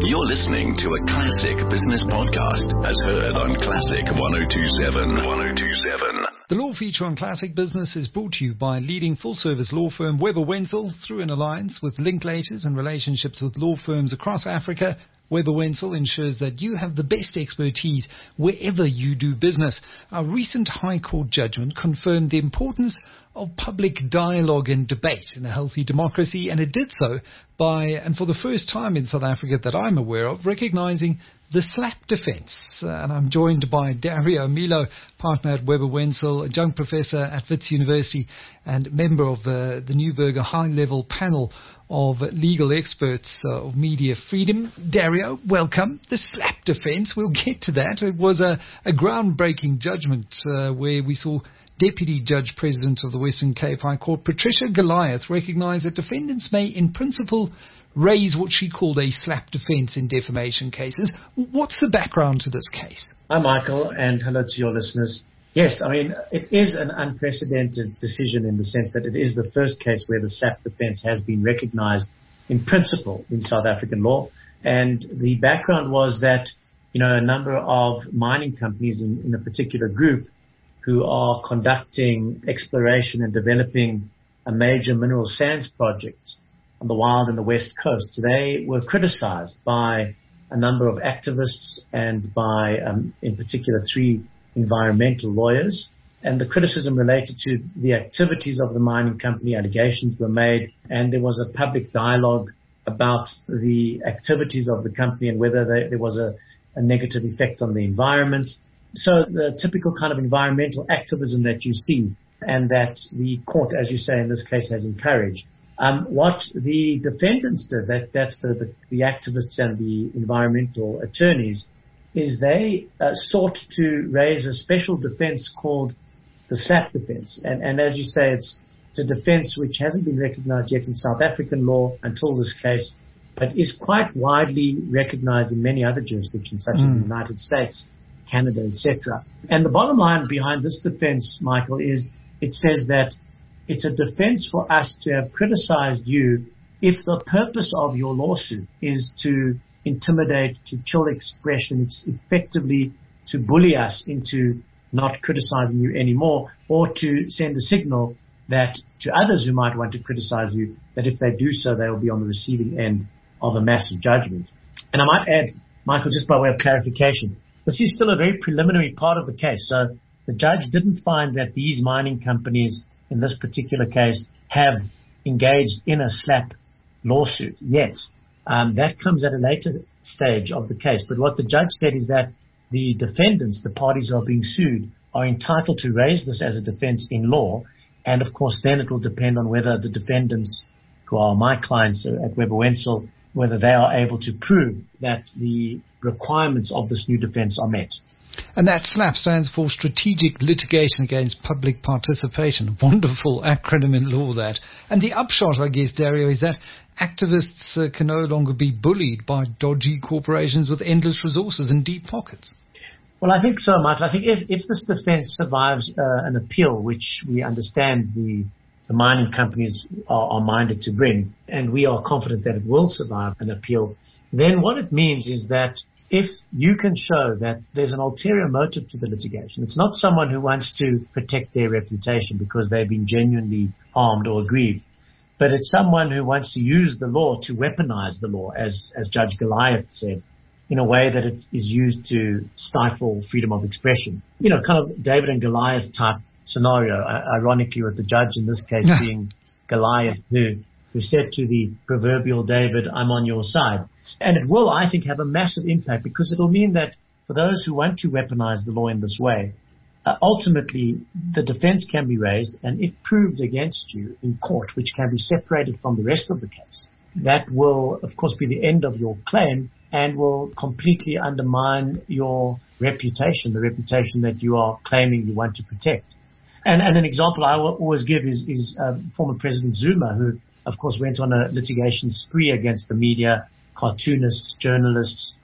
You're listening to a classic business podcast as heard on Classic 102.7. 102.7. The Law Feature on Classic Business is brought to you by leading full-service law firm Webber Wentzel through an alliance with Linklaters and relationships with law firms across Africa. Webber Wentzel ensures that you have the best expertise wherever you do business. Our recent High Court judgment confirmed the importance of public dialogue and debate in a healthy democracy, and it did so by, and for the first time in South Africa that I'm aware of, recognizing the SLAP defense. And I'm joined by Dario Milo, partner at Webber Wentzel, adjunct professor at Wits University and member of the Neuberger high-level panel of legal experts of media freedom. Dario, welcome. The SLAP defense, we'll get to that. It was a groundbreaking judgment where we saw Deputy Judge President of the Western Cape High Court, Patricia Goliath, recognize that defendants may, in principle, raise what she called a SLAP defense in defamation cases. What's the background to this case? Hi, Michael, and hello to your listeners. Yes, I mean, it is an unprecedented decision in the sense that it is the first case where the SLAP defense has been recognized in principle in South African law. And the background was that, a number of mining companies in a particular group who are conducting exploration and developing a major mineral sands project on the Wild and the West Coast, they were criticized by a number of activists and by, in particular, 3 environmental lawyers. And the criticism related to the activities of the mining company. Allegations were made, and there was a public dialogue about the activities of the company and whether there was a negative effect on the environment. So the typical kind of environmental activism that you see and that the court, as you say, in this case has encouraged. What the defendants did, that's the activists and the environmental attorneys, is they sought to raise a special defense called the SLAP defense. And as you say, it's a defense which hasn't been recognized yet in South African law until this case, but is quite widely recognized in many other jurisdictions, such as the United States, Canada, etc. And the bottom line behind this defense, Michael, is it says that it's a defense for us to have criticized you if the purpose of your lawsuit is to intimidate, to chill expression, it's effectively to bully us into not criticizing you anymore, or to send a signal that to others who might want to criticize you, that if they do so, they will be on the receiving end of a massive judgment. And I might add, Michael, just by way of clarification, this is still a very preliminary part of the case. So the judge didn't find that these mining companies in this particular case have engaged in a SLAP lawsuit yet. That comes at a later stage of the case. But what the judge said is that the defendants, the parties who are being sued, are entitled to raise this as a defense in law. And of course, then it will depend on whether the defendants, who are my clients at Webber Wentzel, whether they are able to prove that the requirements of this new defense are met. And that SLAP stands for Strategic Litigation Against Public Participation. A wonderful acronym in law, that. And the upshot, I guess, Dario, is that activists can no longer be bullied by dodgy corporations with endless resources and deep pockets. Well, I think so, Michael. I think if this defense survives an appeal, which we understand the mining companies are minded to bring, and we are confident that it will survive an appeal, then what it means is that if you can show that there's an ulterior motive to the litigation, it's not someone who wants to protect their reputation because they've been genuinely harmed or aggrieved, but it's someone who wants to use the law to weaponize the law, as Judge Goliath said, in a way that it is used to stifle freedom of expression. Kind of David and Goliath type scenario, ironically with the judge in this case being Goliath, who said to the proverbial David, I'm on your side. And it will, I think, have a massive impact because it will mean that for those who want to weaponize the law in this way, ultimately the defense can be raised, and if proved against you in court, which can be separated from the rest of the case, that will, of course, be the end of your claim and will completely undermine your reputation, the reputation that you are claiming you want to protect. And an example I always give is former President Zuma, who, of course, went on a litigation spree against the media, cartoonists, journalists,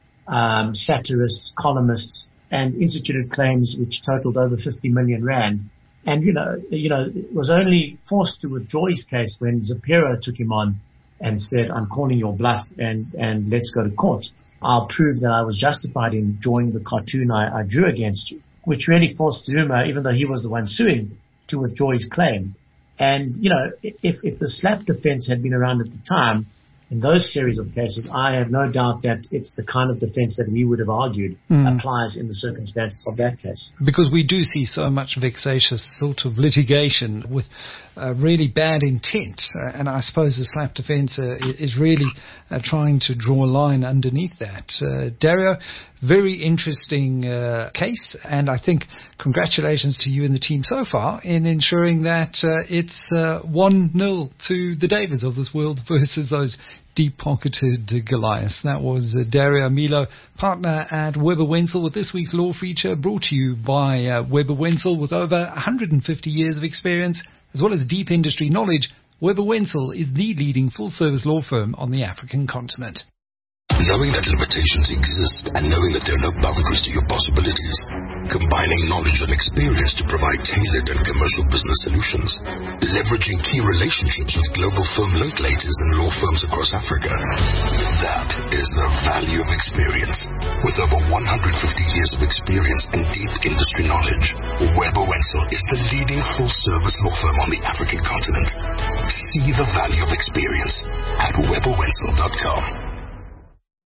satirists, columnists, and instituted claims which totaled over 50 million rand. And, was only forced to withdraw his case when Zapiro took him on and said, I'm calling your bluff and let's go to court. I'll prove that I was justified in drawing the cartoon I drew against you, which really forced Zuma, even though he was the one suing, to withdraw his claim. And, if the slap defense had been around at the time, in those series of cases, I have no doubt that it's the kind of defense that we would have argued applies in the circumstances of that case. Because we do see so much vexatious sort of litigation with really bad intent. And I suppose the slap defense is really trying to draw a line underneath that. Dario, very interesting case. And I think congratulations to you and the team so far in ensuring that it's 1-0 to the Davids of this world versus those deep-pocketed Goliaths. That was Dario Milo, partner at Webber Wentzel, with this week's Law Feature, brought to you by Webber Wentzel. With over 150 years of experience, as well as deep industry knowledge, Webber Wentzel is the leading full-service law firm on the African continent. Knowing that limitations exist and knowing that there are no boundaries to your possibilities. Combining knowledge and experience to provide tailored and commercial business solutions. Leveraging key relationships with global firm Linklaters and law firms across Africa. That is the value of experience. With over 150 years of experience and deep industry knowledge, Webber Wentzel is the leading full-service law firm on the African continent. See the value of experience at webberwentzel.com.